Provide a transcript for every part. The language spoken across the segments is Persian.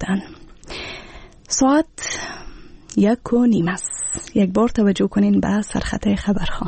دادن. ساعت 1:30 است. یک بار توجه کنین به سرخط خبرها.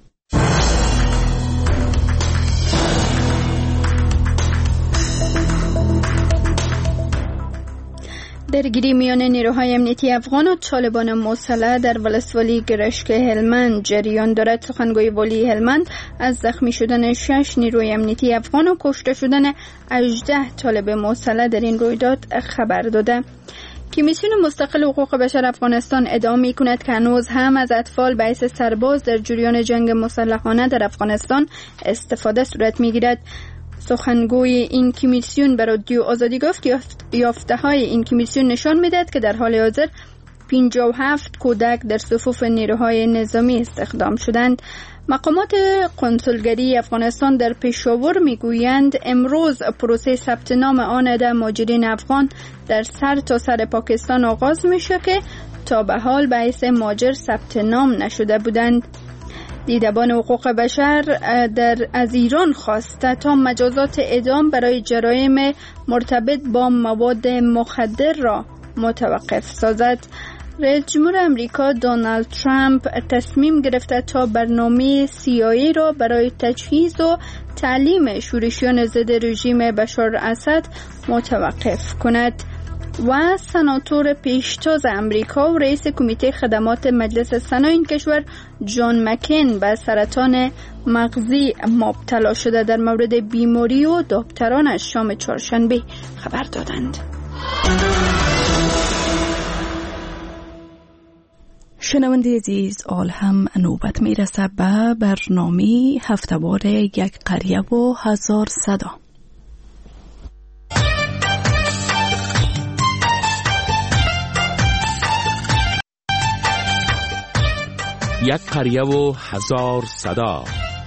درگیری میان نیروهای امنیتی افغان و طالبان مسلح در ولسوالی گرشک هلمند جریان دارد. سخنگوی والی هلمند از زخمی شدن 6 نیروی امنیتی افغان و کشته شدن 18 طالب مسلح در این رویداد خبر داده. کمیسیون مستقل حقوق بشر افغانستان ادعا می‌کند که هنوز هم از اطفال به حیث سرباز در جریان جنگ مسلحانه در افغانستان استفاده صورت می‌گیرد. سخنگوی این کمیسیون به رادیو آزادی گفت یافته‌های این کمیسیون نشان می‌دهد که در حال حاضر 57 کودک در صفوف نیروهای نظامی استخدام شدند. مقامات کنسولگری افغانستان در پشاور میگویند امروز پروسه ثبت نام آن عده مهاجرین افغان در سر پاکستان آغاز میشه که تا به حال به حیث مهاجر ثبت نام نشده بودند. دیدبان حقوق بشر از ایران خواسته تا مجازات اعدام برای جرایم مرتبط با مواد مخدر را متوقف سازد. رئیس جمهور امریکا دونالد ترامپ تصمیم گرفته تا برنامه CIA را برای تجهیز و تعلیم شورشیان ضد رژیم بشار اسد متوقف کند. و سناتور پیشتاز امریکا و رئیس کمیته خدمات مجلس سنا این کشور جان مکین به سرطان مغزی مبتلا شده. در مورد بیماری و دکترانش شام چهارشنبه خبر دادند. شنونده عزیز، آل هم نوبت میرسه به برنامه هفته‌وار یک قریه و هزار صدا. یک قریه و هزار صدا.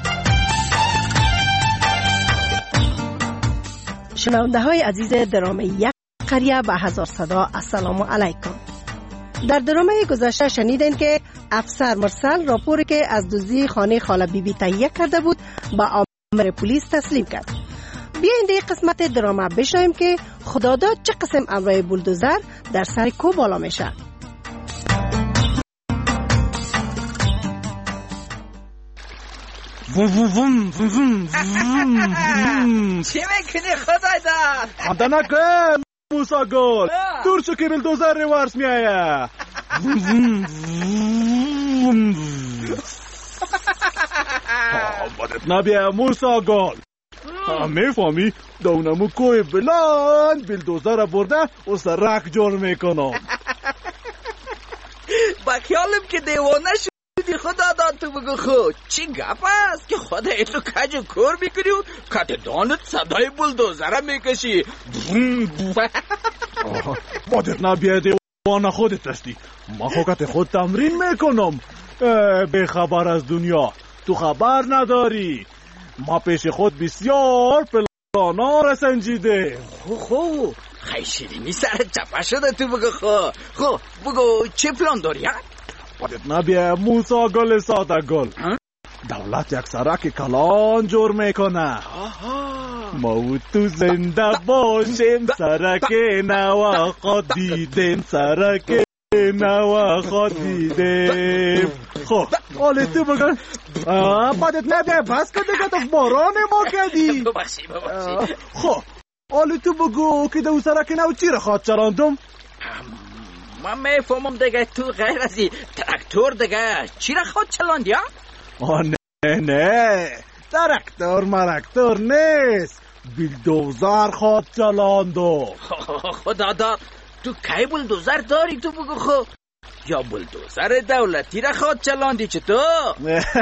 شنونده های عزیز درام یک قریه و هزار صدا، السلام علیکم. در درامه گذشته شنیدین که افسر مرسل راپوری که از دزدی خانه خاله بیبی تهیه کرده بود با آمر پلیس تسلیم کرد. بیایید این قسمت درامه بشنویم که خداداد چه قسم امرای بولدوزر در سر کو بالا میشه. چی میکنی خدای داد؟ خدا نکن موسا گل، دور شو که بلدوزر ریورس میایه. بدت نبیه موسا گل. میفهمی دونمو کوی بلند بلدوزر برده و سرک جور میکنم. با خیالم که دیوانه شدی خدا داد. تو بگو خود چی گپ است که خدا ایتو کج کور میکنی و کت دانت صدای بلدوزره میکشی. بدت نبیه دیوانه خودت هستی. ما خوکت خود تمرین میکنم. به خبر از دنیا تو خبر نداری. ما پیش خود بسیار پلانا را سنجیده. خو خیلی شیرینی سر چپه شده. تو بگو خو بگو چه پلان داری؟ بدت نبیه موسا گل ساده گل. دولت یک سرک کلان جور میکنه. ما و تو زنده باشیم. سرک نوا خود دیدیم. سرک نوا خود دیدیم. خب حالی تو بگن بدت نبیه بس که دیگه تو باران ما کردی. ببخشی خب حالی تو بگو که دو سرک نو چی را خواد چراندم؟ من میفهمم دیگه تو غیر از ترکتور دیگه چی را خود چلاندی ها؟ نه ترکتور مرکتور نیست. بلدوزر خود چلاندم. خدا داد تو کی بلدوزر داری؟ تو بگو خود یا بلدوزر دولتی را خود چلاندی چطور؟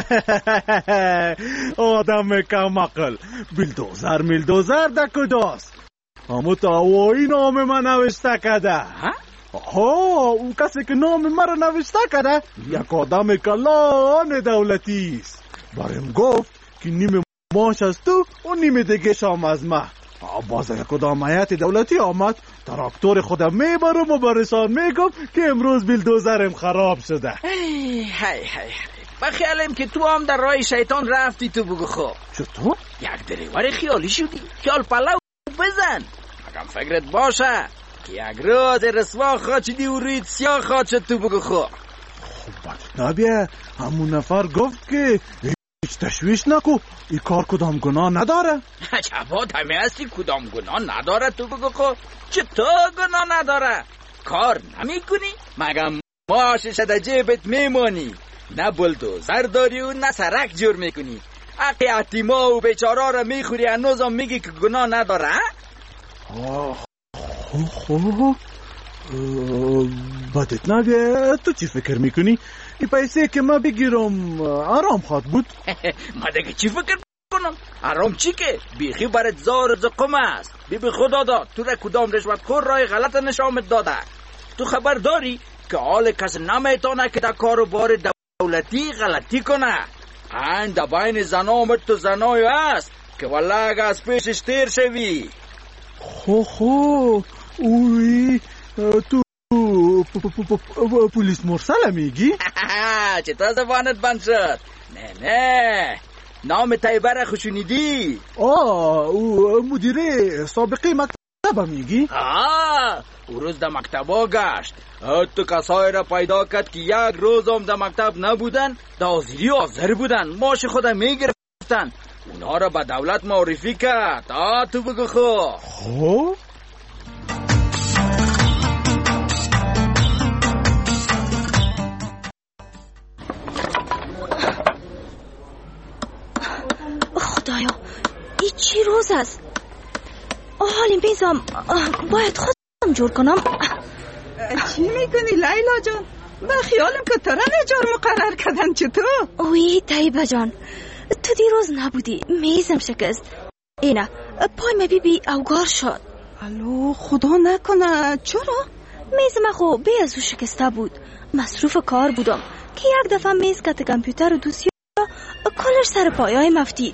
آدم کم عقل. بلدوزر ده کجاست؟ اما تا وای نام من نوشته کده. اون کسی که نام من را نوشته کده یک آدم کلان دولتی است. برایم گفت که نیم ماش از تو و نیم دیگه شام از من. باز یک کدام هیئت دولتی آمد تراکتور خودم میبرم و برشان میگم که امروز بلدوزرم خراب شده. هی بخیالم که تو هم در راه شیطان رفتی. تو بگو خوب چطور؟ یک دریور خیالی شدی. خیال پلو بزن اگم فکرت باشه. که یک روز رسوا خواه چیدی و روی سیاه خواه شد تو بگو خو. خب نبیه همون نفر گفت که هیچ تشویش نکو، این کار کدام گناه نداره. چبات همه هستی کدام گناه نداره تو بگو خو. چطور گناه نداره؟ کار نمی کنی؟ مگه معاشش در جیبت میمانی؟ نه بلدوزر داری و نه سرک جور میکنی. اقی اتیما و بیچارا را میخوری هنوز هم میگی که گناه نداره؟ خب بدت نبیه. تو چی فکر میکنی؟ این پیسه که ما بگیرم آرام خواد بود؟ ما دیگه چی فکر کنم؟ آرام چی که؟ بیخی برات زار زقم است. بی خدا داد تو را کدام رشوت خور رای غلط نشامت داده. تو خبر داری که حال کس نمیتونه که در کاروبار دولتی غلطی کنه. این در بین زنامت تو زنای است که والله اگه از پیشش تیر شوی. خو اوی تو پولیس مرسل میگی؟ چطور زبانت بند شد؟ نه نام طیبه را خوشونیدی؟ او مدیر سابقه مکتب میگی؟ او روز در مکتبا گشت. تو کسای را پیدا کرد که یک روز هم در مکتب نبودن، در حاضری حاضر بودن، ماش خودم میگرفتن. اونا را به دولت معرفی کرد. تو بگو خب خدایا این چی روز است؟ حالی میزم باید خودم جور کنم. چی میکنی لیلا جان؟ با خیالم که تو را نجار مقرر کردن چطور؟ اوی طیبه جان تو دیروز نبودی، میزم شکست. اینه پای بی اوگار شد. الو خدا نکنه. چرا؟ میزم خو بی از او شکسته بود. مصروف کار بودم که یک دفعه میز کت کامپیوتر و دوسیه کلش سر پایای مفتید.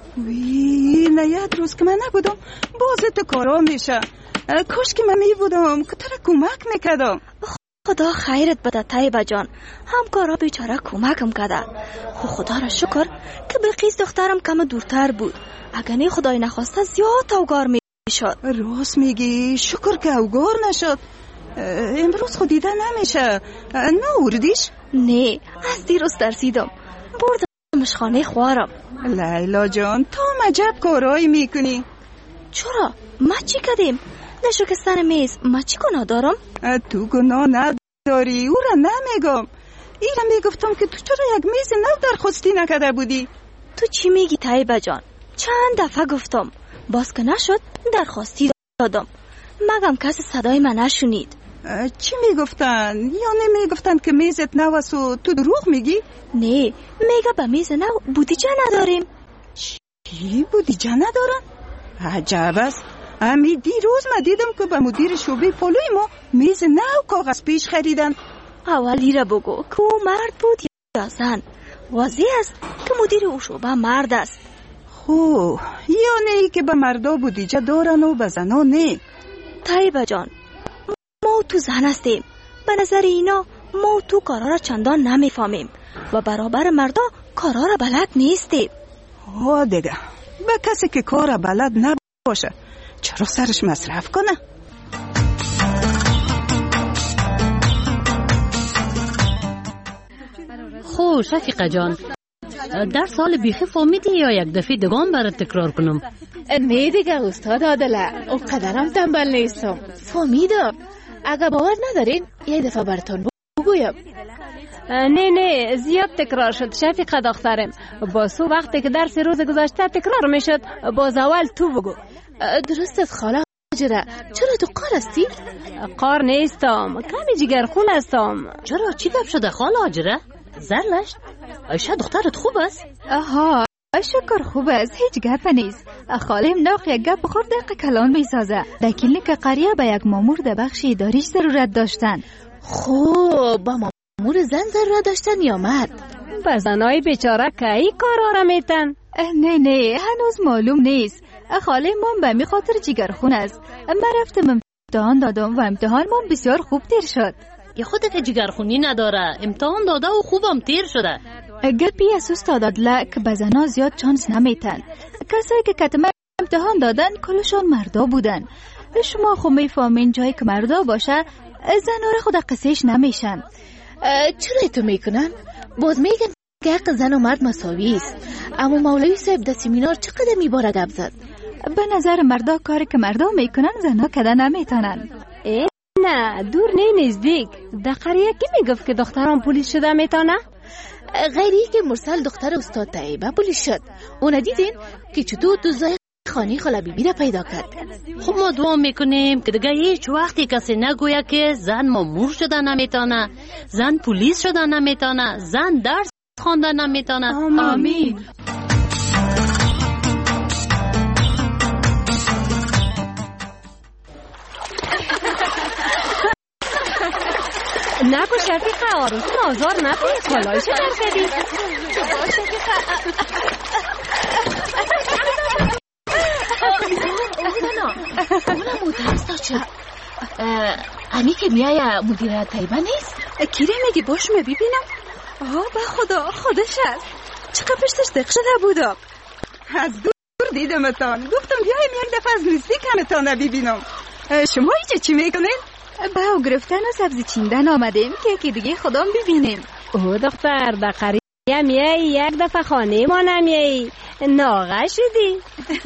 وی نه یک روز که من نبودم باز تو کارا میشه. کاش که من میبودم که تو را کمک میکردم. خدا خیرت بده طیبه جان، همکارا بیچاره کمکم کرده. خدا را شکر که بلقیس دخترم کم دورتر بود، اگر نه خدای نخواسته زیاد اوگار میشد. راست میگی؟ شکر که اوگار نشد. امروز خود دیده نمیشه. نه اوردیش؟ نه از دیروز ترسیدم، بردمش خانه خوارم. لیلا جان تو مجب کارایی میکنی. چرا؟ ما چی کردیم؟ نشکستن میز ما چی گناه دارم؟ تو گناه نداری، او را نمیگم. ای را میگفتم که تو چرا یک میز نو درخواستی نکرده بودی؟ تو چی میگی طیبه جان؟ چند دفعه گفتم، باز که نشد درخواستی دادم، مگم کسی صدای من نشونید. چی میگفتن؟ یا نمیگفتن که میزت نو است و تو دروغ میگی؟ نه میگه به میز نو بودیجه نداریم. چی بودیجه ندارن؟ عجب است. امی دیروز ما دیدم که به مدیر شعبه پلوی ما میز نو کاغذ پیش خریدن. اولی را بگو که او مرد بود یا زن؟ واضح است که مدیر او شعبه مرد است. خو یا نه که به مردا بودیجه دارن و به زنا نه؟ طیبه جان ما تو زن هستیم، به نظر اینا ما تو کارا را چندان نمیفهمیم و برابر مردا کارا را بلد نیستیم. دیگه به کسی که کار بلد نباشه چرا سرش مصرف کنه؟ خو شفیقه جان در سال بیخی فهمیدی یا یک دفعه دگان برات تکرار کنم؟ نه دیگه استاد عادله، او قدرم تنبل نیستم، فهمیدم. اگه باور ندارین یک دفعه براتون بگویم. نه زیاد تکرار شد شفیقه دخترم. با سو وقتی که درس روز گذشته تکرار میشد باز اول تو بگو. درست است خاله هاجره. چرا تو قار هستی؟ قار نیستم، کمی جگرخون هستم. چرا چی گپ شده خاله هاجره؟ زرلش عایشه دخترت خوب است؟ شکر خوب است، هیچ گپ نیست. خالم ناخ یک گپ خورد دقیقه کلان میسازه. در کلینیک قریه به یک مامور در بخش اداریش ضرورت داشتن. خوب با مامور زن ضرورت داشتن یا مرد؟ با زنای بیچاره که ای کارا را میتن؟ نه هنوز معلوم نیست. خالم من به می خاطر جگرخون است. من رفتم امتحان دادم و امتحان من بسیار خوب تیر شد. یا خودت که جگرخونی نداره، امتحان داده و خوبم تیر شده. گپی اساس دادله که به زنا زیاد چانس نمیتن. کسایی که کتمه امتحان دادن کلشان مردا بودن. شما خو میفهمین جایی که مردا باشه زناره خود قصهش نمیشن. چرا تو میکنن؟ باز میگن که حق زن و مرد مساوی است. اما مولوی صاحب در سمینار چقدر میباره گپ زد. به نظر مردا کاری که مردا میکنن زنها کده نمیتونن. نه دور نه نزدیک. در قریه کی میگفت که دختران پلیس شده میتونه؟ غیری که مرسل دختر استاد طیبه پلیس شد. اون دیدین که چطور تو زای خانه خاله بیبی را پیدا کرد. خب ما دعا میکنیم که دیگه هیچ وقتی کسی نگویه که زن مامور شده نمیتونه، زن پلیس شده نمیتونه، زن درس خوانده نمیتونه. آمین. نکو شفیقه آرزو آزار نکنی کالایش در کردی. اونم مدرس شد. امی که میای مدیر طیبه نیست؟ کیره میگی باش ببینم. به خدا خودش هست. چقدر پشتش دق شده بودم. از دور دیدمتان. گفتم بیایم یک دفعه از نزدیک همتان ببینم. شما اینجا چی میکنین؟ باو گرفتن و سبزی چیندن آمدیم که دیگه خودم ببینیم. او دختر در قریه میای یک دفعه خانه ما نمیایی. ناغه شدی.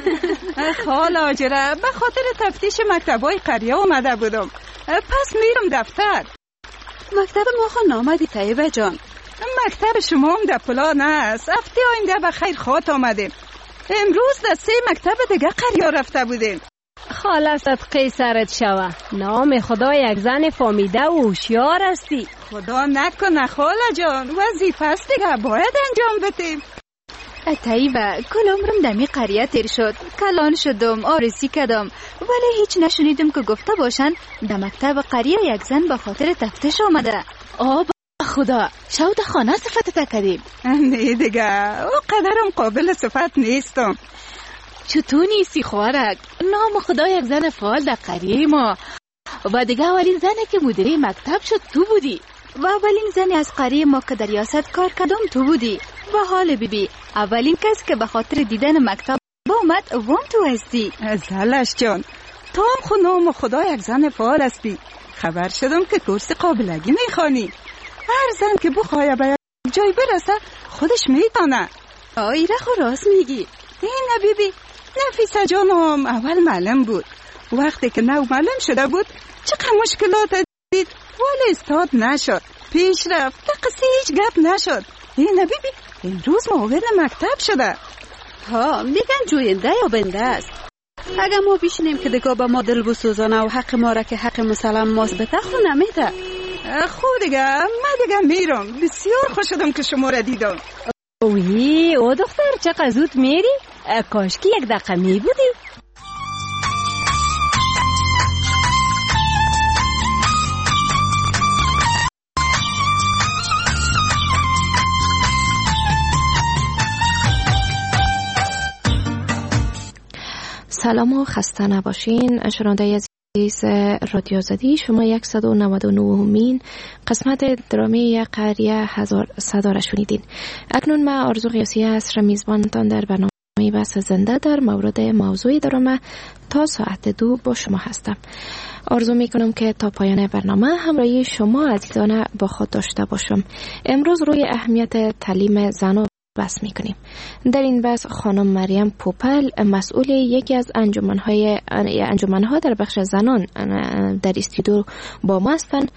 خاله جره به خاطر تفتیش مکتبای قریه اومده بودم. پس میرم دفتر. مکتب ما خو نامدی طیبه جان. مکتب شما هم در پلان است. هفته آینده به خیر خاط آمدیم. امروز در 3 مکتب دیگه قریه رفته بودیم. خاله صدقه سرت شوه. نام خدا یک زن فامیده و هوشیار هستی. خدا نکنه خاله جان. وظیفه است دیگه باید انجام بدیم. طیبه کل عمرم دمی قریه تیر شد. کلان شدم آرسی کردم ولی هیچ نشنیدم که گفته باشن در مکتب قریه یک زن به خاطر تفتیش آمده. خدا شاید خانه صفت تکریم. نه دیگه او قدرم قابل صفت نیستم. چطور نیستی خوارک؟ نام خدا یک زن فعال در قریه ما و دیگه اولین زنی که مدیره مکتب شد تو بودی و اولین زنی از قریه ما که در ریاست کار کردم تو بودی و حال بیبی اولین کس که به خاطر دیدن مکتب اومد وام تو هستی. زلش جان تو هم خود نام خدا یک زن فعال هستی. خبر شدم که کورس قابلگی میخوانی. هر زن که بخواه به یک جای برسه خودش میتونه. ایره خو راست میگی. نه بیبی نفیسه جانم اول معلم بود. وقتی که نو معلم شده بود چقدر مشکلات دید ولی استاد نشد. پیش رفت که قصه هیچ گپ نشد. نه بیبی امروز معاون مکتب شده. میگن جوینده یا بنده است. اگر ما بیشنیم که دیگه با ما دل بسوزانه و حق ما را که حق مسلم ماست بته خو نمیده. خود دیگه من دیگه میرم. بسیار خوش شدم که شما را دیدم. اوی او دختر چقدر زود میری؟ کاش که یک دقیقه می بودی. سلام و خسته نباشین. شنونده عزیز رادیو آزادی، شما 199مین قسمت درامی یک قریه هزار صدا را شنیدین. اکنون من آرزو قیاسی هستم، میزبانتان در برنامه بحث زنده در مورد موضوع درامه تا ساعت 2 با شما هستم. آرزو میکنم که تا پایان برنامه همراهی شما عزیزانه با خود داشته باشم. امروز روی اهمیت تعلیم زنان بحث میکنیم. در این بحث خانم مریم پوپل مسئول یکی از انجمنها در بخش زنان در استودیو با ما هستند.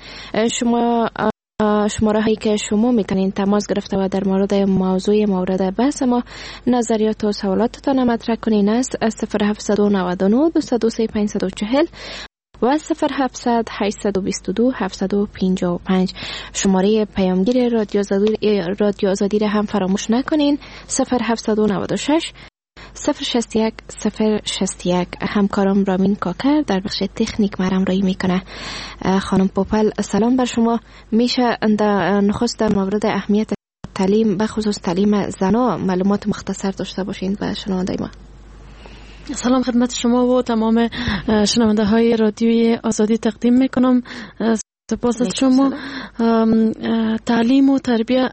شماره هایی که شما میتونین تماس گرفته و در مورد موضوع مورد بحث ما نظریات و سوالاتتان مطرح کنین است 0799 223 540 و 0700 822 755. شماره پیامگیر رادیو آزادی را هم فراموش نکنین 0796 061 061. همکارم رامین کاکر در بخش تکنیک مرام رایی میکنه. خانم پوپل سلام بر شما. میشه نخست در مورد اهمیت تعلیم بخصوص تعلیم زنا معلومات مختصر داشته باشین و شنونده ما؟ سلام خدمت شما و تمام شنونده های رادیوی آزادی تقدیم میکنم. سپاس از شما. تعلیم و تربیت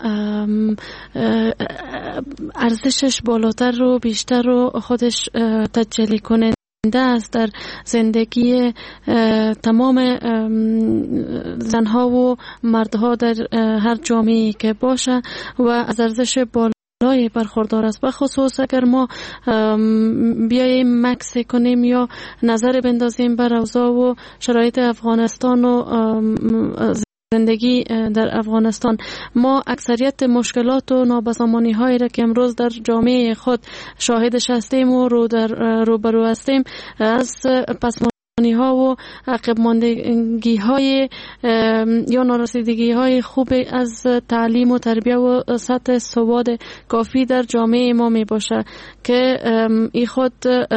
ارزشش بالاتر رو بیشتر رو خودش تجلی کنه است در زندگی تمام زنها و مردها در هر جامعه‌ای که باشه و از ارزش بالای برخوردار است. به خصوص اگر ما بیاییم مکس کنیم یا نظر بندازیم بر اوضاع و شرایط افغانستان و زندگی در افغانستان، ما اکثریت مشکلات و نابسامانی هایی را که امروز در جامعه خود شاهدش هستیم و روبرو هستیم از پسماندگی ها و عقب ماندگی های یا نارسیدگی های خوب از تعلیم و تربیه و سطح سواد کافی در جامعه ما می باشه که ای خود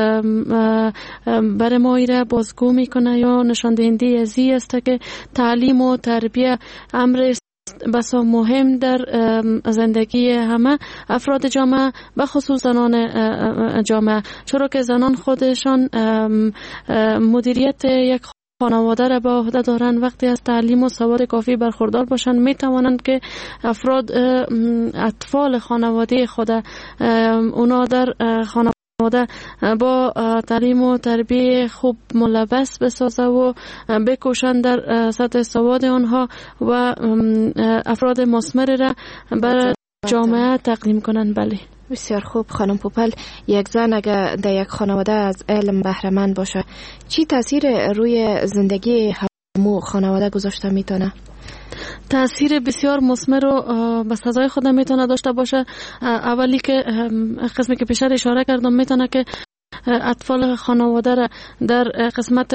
برای ما ایره بازگو میکنه یا نشان دهنده ازی است که تعلیم و تربیه امر بسا مهم در زندگی همه افراد جامعه، به خصوص زنان جامعه، چرا که زنان خودشان مدیریت یک خانواده را به عهده دارند. وقتی از تعلیم و سواد کافی برخوردار باشند می توانند که افراد اطفال خانواده خود اونا در خانواده با تعلیم و تربیه خوب ملبس بسازه و بکوشند در سطح سواد آنها و افراد مثمر را بر جامعه تقدیم کنند. بله، بسیار خوب. خانم پوپل، یک زن اگر در یک خانواده از علم بهره مند باشه چی تاثیر روی زندگی همو خانواده گذاشته میتونه؟ تأثیر بسیار مثمر و به سزای خود میتونه داشته باشه. اولی که قسمی که پیشتر اشاره کردم میتونه که اطفال خانواده را در قسمت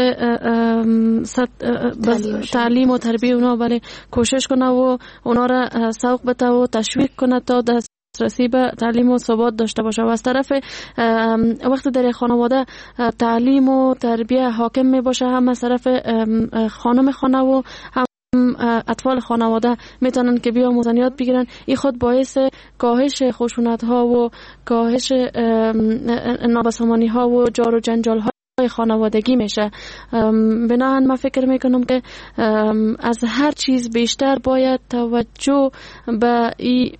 تعلیم و تربیه اونا برای کوشش کنه و اونا را سوق بده و تشویق کنه تا دسترسی به تعلیم و ثبات داشته باشه. و از طرف وقتی در خانواده تعلیم و تربیه حاکم می باشه، هم از طرف خانم خانه و هم اطفال خانواده میتونن که بیاموزن یاد بگیرن، این خود باعث کاهش خشونت ها و کاهش نابسامانی ها و جار و جنجال های خانوادگی میشه. بنابراین من فکر میکنم که از هر چیز بیشتر باید توجه به این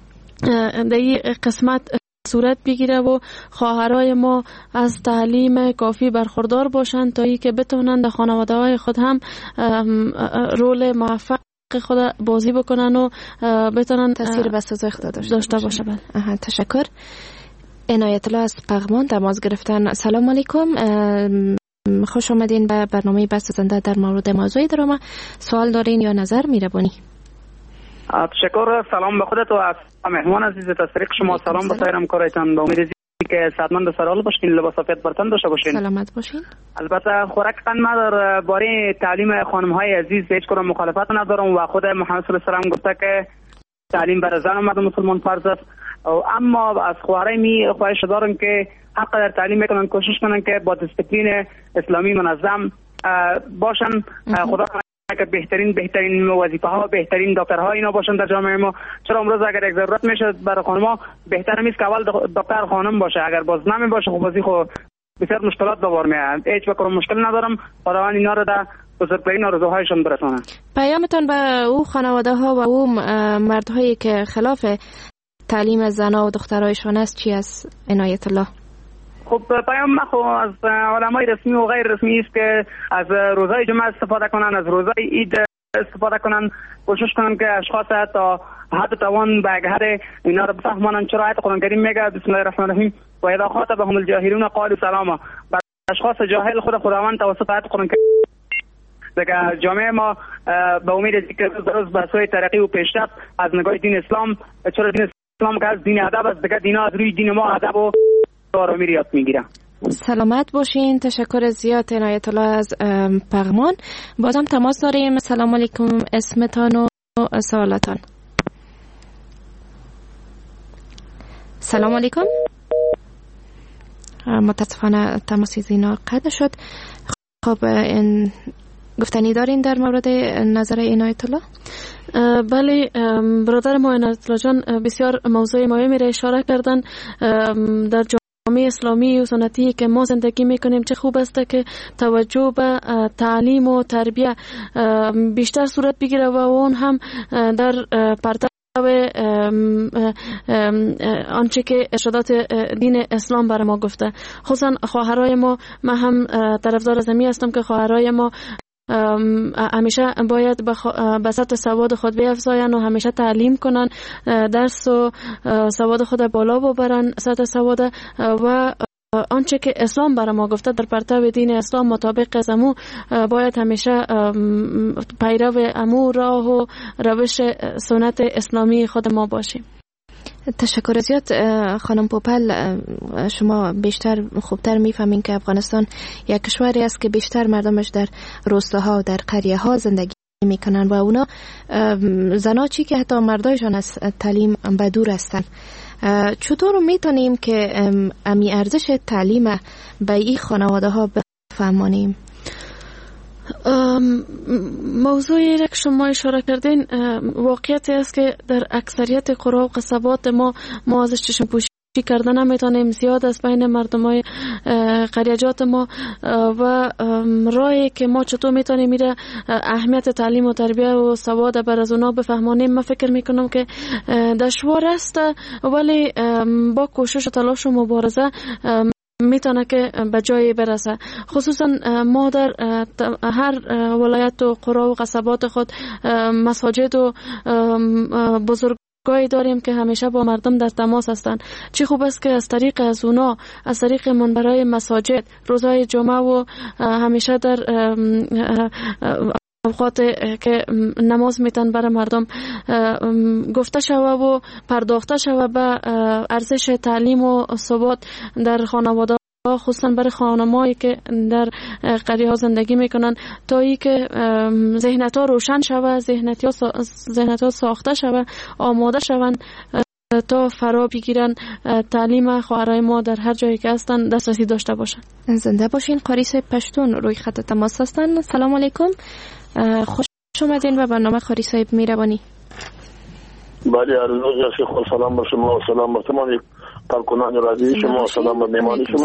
قسمت صورت بگیره و خواهرای ما از تعلیم کافی برخوردار باشند تا ای که بتونن در خانواده های خود هم رول موفق خود بازی بکنن و بتونن تاثیر بسازای خود داشته باشه. تشکر. عنایت الله از پغمان تماس گرفتن. سلام علیکم، خوش آمدین به برنامه بحث زنده در مورد موضوع درامه. سوال دارین یا نظر میربونی؟ تشکر. سلام به خودت و از مهمان عزیز تصریق شما. سلام به سایر همکارایتان. با امید که صحتمند و سرحال باشین، لباس سفید برتن داشته باشین، سلامت باشین. البته خوراک قند در باره تعلیم خانم های عزیز هیچ کدام مخالفت ندارم و خود محمد صلی الله علیه و آله گفته که تعلیم برای زن و مرد مسلمان فرض است، اما از خواهرای می خواهش دارم که حق در تعلیم میکنن، کوشش کنن که با دیسپلین اسلامی منظم باشن. خدا که بهترین وظیفه ها، بهترین دکترها اینا باشن در جامعه ما. چرا امروز اگر یک ضرورت میشه برای خانم‌ها، بهتر نیست که اول دکتر خانم باشه؟ اگر باز نمی باشه خب بازی خب بسیار مشکلات به بار میاد. هیچ وقت مشکل ندارم، خداوند اینا رو در بزرگترین آرزوهایشون برسونه. پیامتون به او خانواده ها و او مردهایی که خلاف تعلیم زنها و دخترایشان است چی است عنایت الله؟ خب پیام ما از علمای رسمی و غیر رسمی است که از روزهای جمعه استفاده کنن، از روزهای عید استفاده کنن، کوشش کنن که اشخاص تا حد توان به اگهر اینا رو بفهمانن. چرا آیت قرآن کریم میگه بسم الله الرحمن الرحیم و اذا خاطبهم الجاهلون قالوا سلاما. بر اشخاص جاهل خداوند توسط آیت قرآن کریم دیگه جامعه ما به امید است که روز به سوی ترقی و پیشرفت از نگاه دین اسلام، چرا دین اسلام که از دین ادب است، دیگه دینا از روی دین ما ادب و آرامی رو یاد میگیرم. سلامت باشین. تشکر زیاد عنایت الله از پغمان. بازم تماس داریم. سلام علیکم، اسمتان و سوالتان. سلام علیکم. متاسفانه تماس زینا قطع شد. خب گفتنی دارین در مورد نظر عنایت الله؟ بله برادر ما عنایت الله جان بسیار موضوع مهمی را اشاره کردن. در جامعه اسلامی و سنتی که ما زندگی میکنیم چه خوب است که توجه به تعلیم و تربیه بیشتر صورت بگیره و اون هم در پرده آنچه که ارشادات دین اسلام برای ما گفته. خصوصا خواهرای ما، من هم طرفدار از این هستم که خواهرای ما همیشه باید به سطح سواد خود بیافزاین و همیشه تعلیم کنن، درس و سواد خود بالا ببرن، سطح سواد، و آنچه که اسلام برای ما گفته در پرتو دین اسلام مطابق از امو باید همیشه پیرو امو راه و روش سنت اسلامی خود ما باشیم. تشکر زیاد خانم پوپل. شما بیشتر خوبتر میفهمین که افغانستان یک کشوری است که بیشتر مردمش در روستاها و در قریه ها زندگی میکنن و اونا زناچی که حتی مردایشان از تعلیم به دور هستن. چطور میتونیم که امی ارزش تعلیم به این خانواده ها بفهمانیم؟ موضوعی را که شما اشاره کردین واقعیتی است که در اکثریت قرى و قصبات ما ازش چشم پوشی کردن نمیتونیم. زیاد از بین مردمای قریجات ما و راهی که ما چطور میتونیم میره اهمیت تعلیم و تربیه و سواد بر از اونا بفهمانیم، من فکر میکنم که دشوار است، ولی با کوشش و تلاش و مبارزه میتونه که به جایی برسه. خصوصا ما در هر ولایت و قرى و قصبات خود مساجد و بزرگایی داریم که همیشه با مردم در تماس هستن. چی خوب است که از طریق از اونا، از طریق منبرهای مساجد، روزهای جمعه و همیشه در اوقات که نماز میتن برای مردم گفته شوه و پرداخته شوه به ارزش تعلیم و ثبات در خانواده، خصوصا برای خانمایی که در قریه ها زندگی میکنن، تا ای که ذهنیت ها روشن شوه، ذهنیت ها ساخته شوه، آماده شون تا فرا بگیرن تعلیم خواهرای ما در هر جایی که هستن دسترسی داشته باشن. زنده باشین. قاری صاحب پشتون روی خط تماس هستن. سلام علیکم، خوش اومدین و برنامه قاری صاحب میروانی. بله، عرض خود سلام بر شما و سلام بر تمام کارکنان رادیوی شما و سلام بر مهمان شما.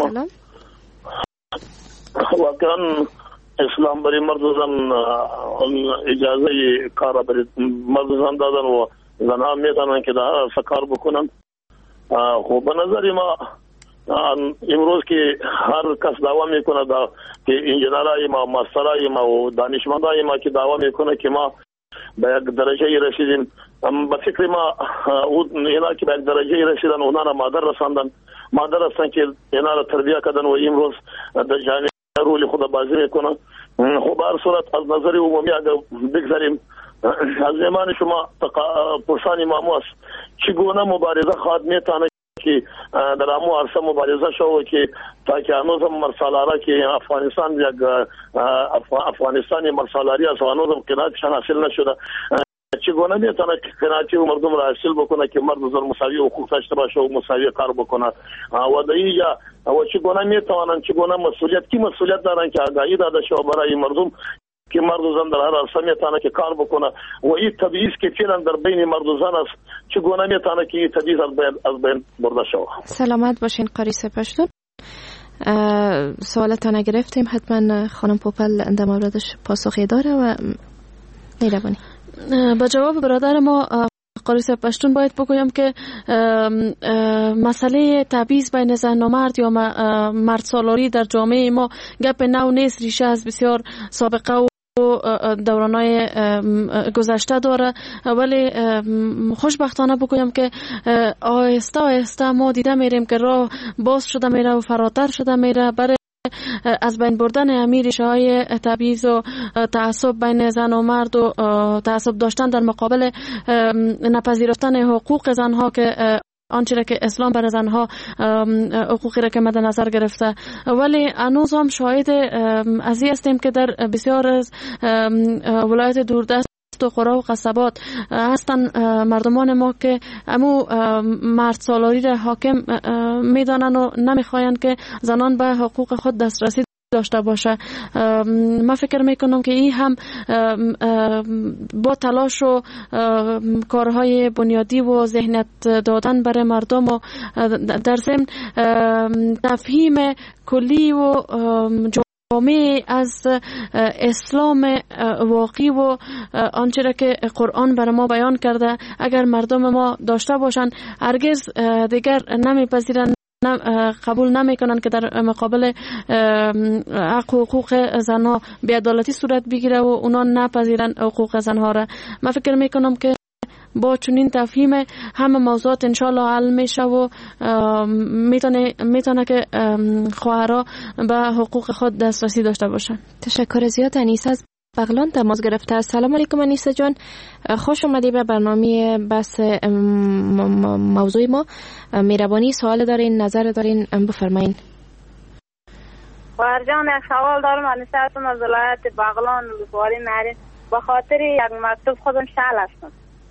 واقعا اسلام برای مرد و زن اجازه کار برای مرد و زن دادن و زنها میتونن که در کار بکنن. خب به نظر ما امروز که هر کس دعوا میکنه که انجینرای ما، ماسترای ما و دانشمندای ما که دعوا میکنه که ما به یک درجه رسیدیم، به فکر ما اینا که به یک درجه رسیدن اونا را مادر هستن که اینا را تربیه کردن و امروز در جامعه رول خود بازی میکنن. خب هر صورت از نظر عمومی اگر بگذاریم، از زمان شما پرسان امامو است چگونه مبارزه خواهد میتونه که در امو عرصه مبارزه شو که تا که هنوزم مرسالاره که افغانستان یک افغانستانی مرسالاری است و هنوزم قناعتشان حاصل نشده، چگونه میتونه قناعتی مردم را حاصل بکنه که مرد زن مساوی حقوق داشته باشه و مساوی کار بکنه و در اینجا و چگونه میتونن، چگونه مسئولیت دارن که آگاهی داده شو برای مردم که مرد و زن در هر عرصه میتونه که کار بکنه و این تبعیض که فعلا در بین مرد و زن است چگونه میتونه که این تبعیض از بین برده شود. سلامت باشین قاری صاحب پشتون. سوالتان گرفتیم، حتما خانم پوپل در موردش پاسخی داره و میروانی. با جواب برادر ما قاری صاحب پشتون باید بگویم که مسئله تبعیض بین زن و مرد یا مرد سالاری در جامعه ما گپ نو نیست، ریشه از بسیار سابقه و دورانهای گذشته داره، ولی خوشبختانه بگویم که آهسته آهسته ما دیده میریم که راه باز شده میره و فراتر شده میره برای از بین بردن همین ریشه های تبعیض و تعصب بین زن و مرد و تعصب داشتن در مقابل نپذیرفتن حقوق زنها که آنچه را که اسلام برای زنها حقوقی را که مد نظر گرفته. ولی هنوز هم شاهد از این هستیم که در بسیار از ولایت دوردست و قرى و قصبات هستن مردمان ما که امو مرد سالاری را حاکم میدانن و نمیخواین که زنان به حقوق خود دسترسی داشته باشه. من فکر میکنم که این هم با تلاش و کارهای بنیادی و ذهنیت دادن برای مردم و در ضمن تفهیم کلی و جامعه از اسلام واقعی و آنچه را که قرآن بر ما بیان کرده اگر مردم ما داشته باشند هرگز دیگر نمیپذیرند، قبول نمیکنن که در مقابل حق و حقوق زنها بی‌عدالتی صورت بگیره و اونا نپذیرن حقوق زنها را. من فکر میکنم که با چنین تفهیم همه موضوعات انشالله حل میشه و میتونه که خواهرها به حقوق خود دسترسی داشته باشن. تشکر زیاد. انیسه از بغلان تماس گرفته. سلام علیکم انیسه جان، خوش اومدی به برنامه بس موضوع ما. مهربانی سوال دارین، نظر دارین، بفرمایین. خواهر جان یک سوال دارم. انیسه هستم از ولایت بغلان بواری نرین. به خاطر یک مکتوب خودم شل هستم.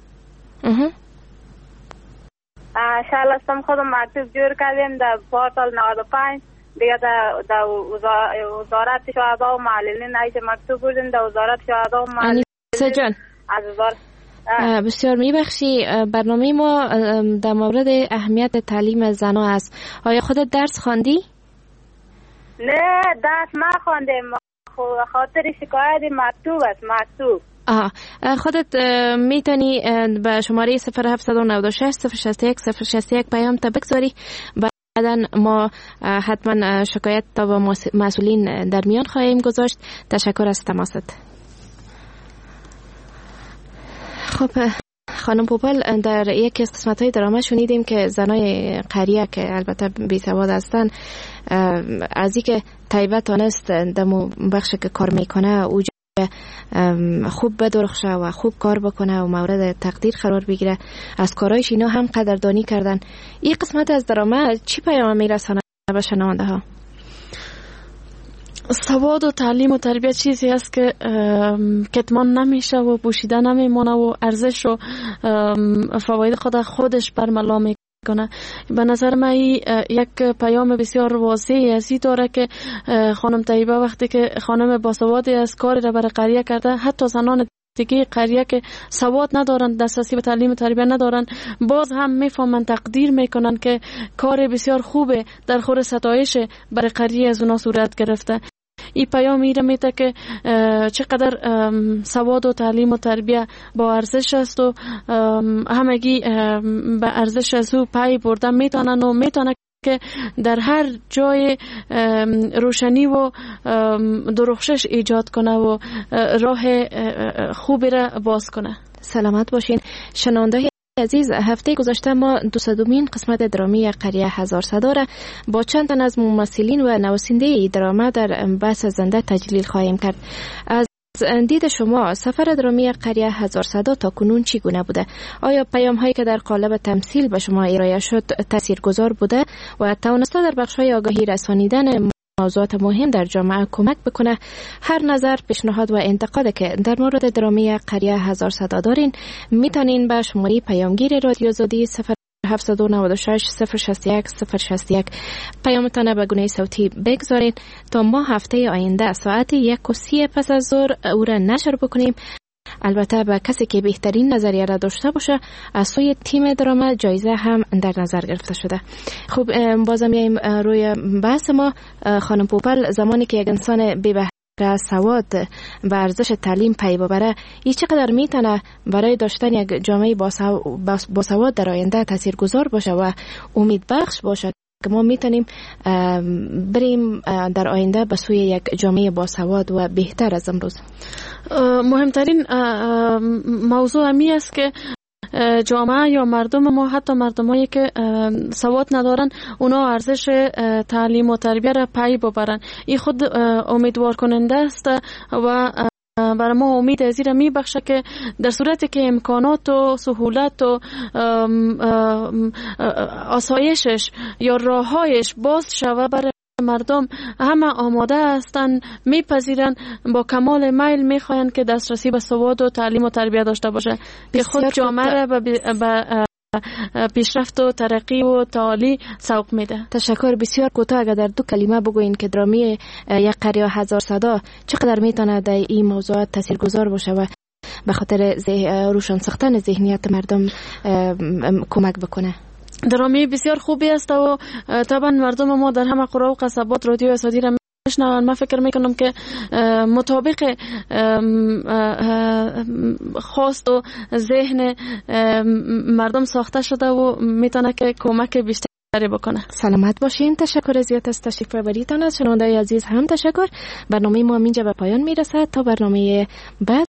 شل هستم خودم مکتوب جور کردیم در پارتال 95 دیگه در وزارت شهدا و معلولین ایش مکتوب بودیم در وزارت شهدا و معلولین. انیسه جان بسیار میبخشی، برنامه ما در مورد اهمیت تعلیم زنها است. آیا خودت درس خواندی؟ نه درس نخواندم، خاطر شکایت مکتوب است. مکتوب خودت میتونی به شماره 0796 061 061 پیام تا بگذاری، بعدا ما حتما شکایت تا با مسئولین در میان خواهیم گذاشت. تشکر از تماست. خب خانم پوپل، در یکی از قسمت‌های درامه شنیدیم که زنای قریه که البته بی سواد هستن از اینکه طیبه تانست دمو بخش که کار میکنه او خوب بدرخشه و خوب کار بکنه و مورد تقدیر قرار بگیره، از کارایش اینا هم قدردانی کردن. این قسمت از درامه چی پیام میرسانه به شنونده ها؟ سواد و تعلیم و تربیت چیزی است که کتمان نمیشه و پوشیده نمیمونه و ارزش و فواید خودش برملا میکنه. به نظر من یک پیام بسیار واضحی ازی داره که خانم طیبه وقتی که خانم باسوادی از کاری را برای قریه کرده، حتی زنان دیگه قریه که سواد ندارن، دسترسی به تعلیم و تربیت ندارن، باز هم میفهمن، تقدیر میکنن که کار بسیار خوبه، در خور ستایش برای قریه از اونا صورت گرفته. این پیام میره میده که چقدر سواد و تعلیم و تربیت با ارزش است و همگی به ارزش از او پی برده میتونن و میتونه که در هر جای روشنی و درخشش ایجاد کنه و راه خوبی را باز کنه. سلامت باشین شنونده عزیز. هفته گذشته ما 200مین قسمت درامی قریه هزار صدا را با چند تن از ممثلین و نویسنده درامه در بحث زنده تجلیل خواهیم کرد. از دید شما سفر درامی قریه هزار صدا تا کنون چگونه بوده؟ آیا پیام هایی که در قالب تمثیل به شما ارائه شد تاثیرگذار بوده و توانسته در بخش های آگاهی رسانیدن موضوعات مهم در جامعه کمک بکنه؟ هر نظر، پیشنهاد و انتقاد که در مورد درامی قریه هزار صدا دارین میتونین به شماره پیامگیر رادیو آزادی 0796 061 061 پیامتان به گونه صوتی بگذارین تا ما هفته آینده ساعت 1:30 پس از ظهر او را نشر بکنیم. البته به کسی که بهترین نظریه را داشته باشه از سوی تیم درامه جایزه هم در نظر گرفته شده. خب بازم میایم روی بحث ما. خانم پوپل، زمانی که یک انسان بی بهره سواد و ارزش تعلیم پی ببره، این چقدر میتونه برای داشتن یک جامعه با سواد در آینده تاثیرگذار باشه و امید بخش باشه که ما میتونیم بریم در آینده به سوی یک جامعه با سواد و بهتر از امروز. مهمترین موضوع همی است که جامعه یا مردم ما، حتی مردمایی که سواد ندارن، اونا ارزش تعلیم و تربیت را پی ببرن. این خود امیدوار کننده است و برای ما امید از این را میبخشه که در صورتی که امکانات و سهولت و آسایشش یا راههایش باز شوه برای مردم، همه آماده هستن، میپذیرن، با کمال میل میخواین که دسترسی به سواد و تعلیم و تربیت داشته باشه که خود جامعه را به پیشرفت و ترقی و تعالی سوق میده. تشکر. بسیار کوتاه اگر در 2 کلمه بگوین که درامی یک قریه هزار صدا چقدر میتونه در این موضوعات تاثیرگذار باشه و به خاطر روشن ساختن ذهنیت مردم کمک بکنه؟ درامی بسیار خوبی است و طبعا مردم ما در همه قرى و قصبات رادیو آزادی را بشنون. من فکر میکنم که مطابق خواست و ذهن مردم ساخته شده و میتونه که کمک بیشتری بکنه. سلامت باشین. تشکر زیاد از تشریف آوریتان. از شنوندای عزیز هم تشکر. برنامه ما اینجا به پایان میرسد. تا برنامه بعد